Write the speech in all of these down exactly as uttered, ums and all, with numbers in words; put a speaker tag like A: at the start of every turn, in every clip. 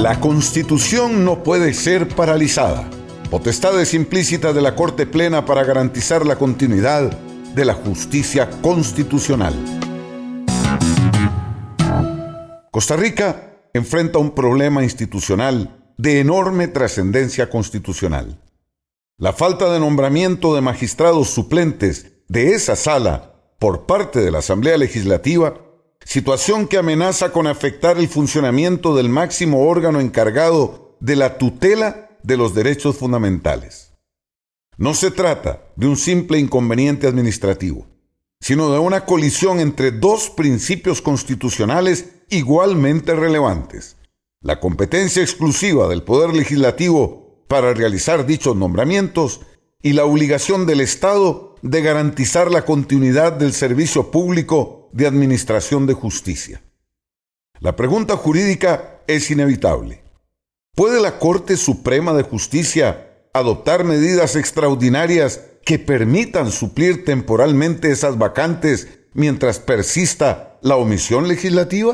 A: La Constitución no puede ser paralizada. Potestades implícitas de la Corte Plena para garantizar la continuidad de la justicia constitucional. Costa Rica enfrenta un problema institucional de enorme trascendencia constitucional. La falta de nombramiento de magistrados suplentes de esa sala por parte de la Asamblea Legislativa, situación que amenaza con afectar el funcionamiento del máximo órgano encargado de la tutela de los derechos fundamentales. No se trata de un simple inconveniente administrativo, sino de una colisión entre dos principios constitucionales igualmente relevantes: la competencia exclusiva del Poder Legislativo para realizar dichos nombramientos y la obligación del Estado de garantizar la continuidad del servicio público de administración de justicia. La pregunta jurídica es inevitable. ¿Puede la Corte Suprema de Justicia adoptar medidas extraordinarias que permitan suplir temporalmente esas vacantes mientras persista la omisión legislativa?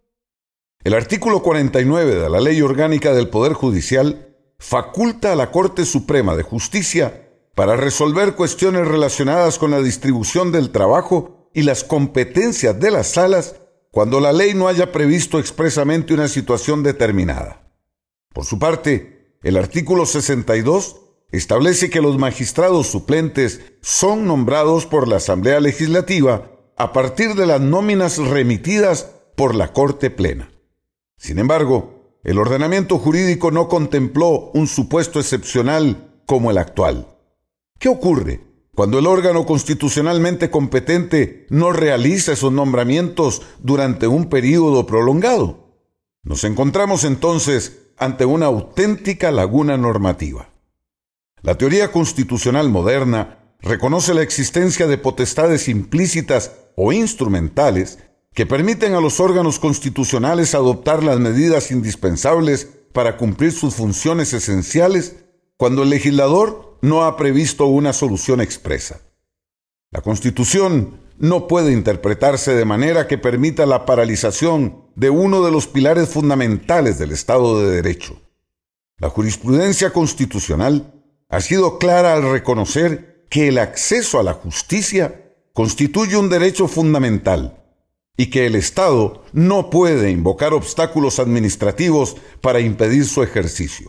A: El artículo cuarenta y nueve de la Ley Orgánica del Poder Judicial faculta a la Corte Suprema de Justicia para resolver cuestiones relacionadas con la distribución del trabajo y las competencias de las salas cuando la ley no haya previsto expresamente una situación determinada. Por su parte, el artículo sesenta y dos establece que los magistrados suplentes son nombrados por la Asamblea Legislativa a partir de las nóminas remitidas por la Corte Plena. Sin embargo, el ordenamiento jurídico no contempló un supuesto excepcional como el actual. ¿Qué ocurre cuando el órgano constitucionalmente competente no realiza esos nombramientos durante un período prolongado? Nos encontramos entonces ante una auténtica laguna normativa. La teoría constitucional moderna reconoce la existencia de potestades implícitas o instrumentales que permiten a los órganos constitucionales adoptar las medidas indispensables para cumplir sus funciones esenciales cuando el legislador no ha previsto una solución expresa. La Constitución no puede interpretarse de manera que permita la paralización de uno de los pilares fundamentales del Estado de Derecho. La jurisprudencia constitucional ha sido clara al reconocer que el acceso a la justicia constituye un derecho fundamental y que el Estado no puede invocar obstáculos administrativos para impedir su ejercicio.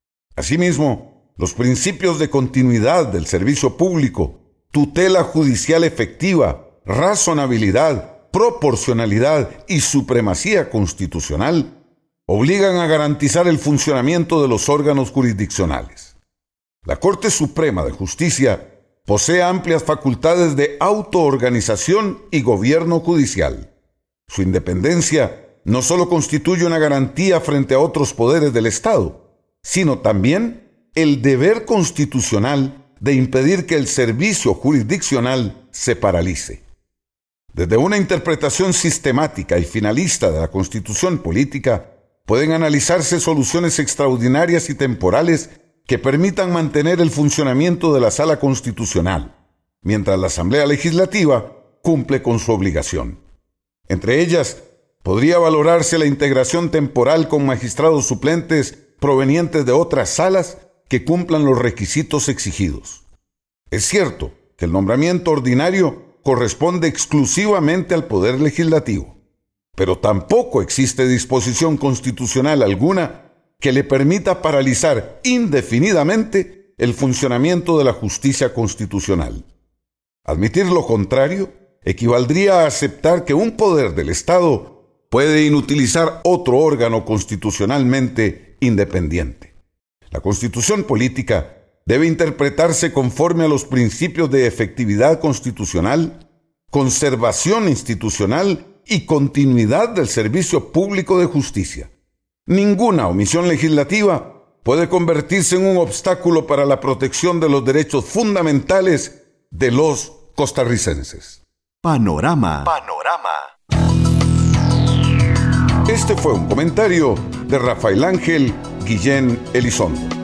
A: Asimismo, los principios de continuidad del servicio público, tutela judicial efectiva, razonabilidad, proporcionalidad y supremacía constitucional obligan a garantizar el funcionamiento de los órganos jurisdiccionales. La Corte Suprema de Justicia posee amplias facultades de autoorganización y gobierno judicial. Su independencia no solo constituye una garantía frente a otros poderes del Estado, sino también el deber constitucional de impedir que el servicio jurisdiccional se paralice. Desde una interpretación sistemática y finalista de la Constitución política, pueden analizarse soluciones extraordinarias y temporales que permitan mantener el funcionamiento de la Sala Constitucional, mientras la Asamblea Legislativa cumple con su obligación. Entre ellas, podría valorarse la integración temporal con magistrados suplentes provenientes de otras salas que cumplan los requisitos exigidos. Es cierto que el nombramiento ordinario corresponde exclusivamente al Poder Legislativo, pero tampoco existe disposición constitucional alguna que le permita paralizar indefinidamente el funcionamiento de la justicia constitucional. Admitir lo contrario equivaldría a aceptar que un poder del Estado puede inutilizar otro órgano constitucionalmente independiente. La Constitución política debe interpretarse conforme a los principios de efectividad constitucional, conservación institucional y continuidad del servicio público de justicia. Ninguna omisión legislativa puede convertirse en un obstáculo para la protección de los derechos fundamentales de los costarricenses.
B: Panorama. Panorama.
A: Este fue un comentario de Rafael Ángel Guillén Elizondo.